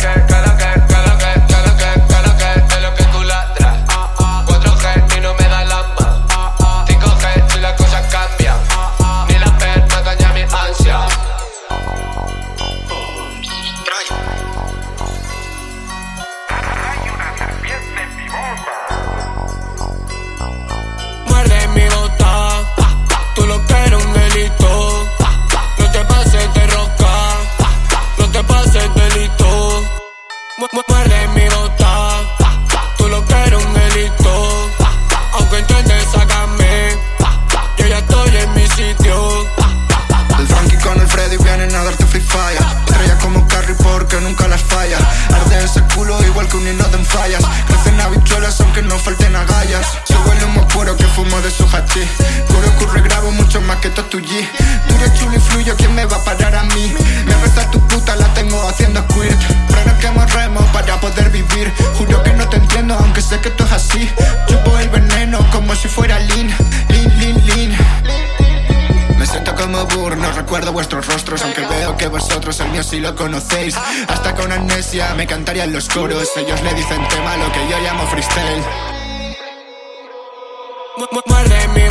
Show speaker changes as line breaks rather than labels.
de lo que tú ladras. 4G y no me da lamba. 5G si las cosas cambian. Ni la pena daña mi ansia. Muerde mi bota, tú lo que eres un delito. No te pases de roca, no te pases delito. Muerde mi bota, tú lo que eres un delito. Aunque intentes sacarme, yo ya estoy en mi sitio.
El Frankie con el Freddy vienen a darte free fire. Estrella como Carrie porque nunca las falla. Arde ese culo igual que un hino de fallas. Crecen habichuelas aunque no falten agallas. Se huele humo puro que fumo de su hachís. Curre grabo mucho más que Totuji. Tú eres chulo y fluyo, ¿quién me va a parar a mí? Me resta tu puta, la tengo haciendo squirt. Frenos que morremos para poder vivir. Juro que no te entiendo aunque sé que esto es así. Chupo el veneno como si fuera lean. Lean. Me siento como Burr, no recuerdo vuestros rostros, aunque veo que vosotros el mío sí lo conocéis. Hasta con amnesia me cantarían los coros. Ellos le dicen tema, lo que yo llamo freestyle.
Muerde mi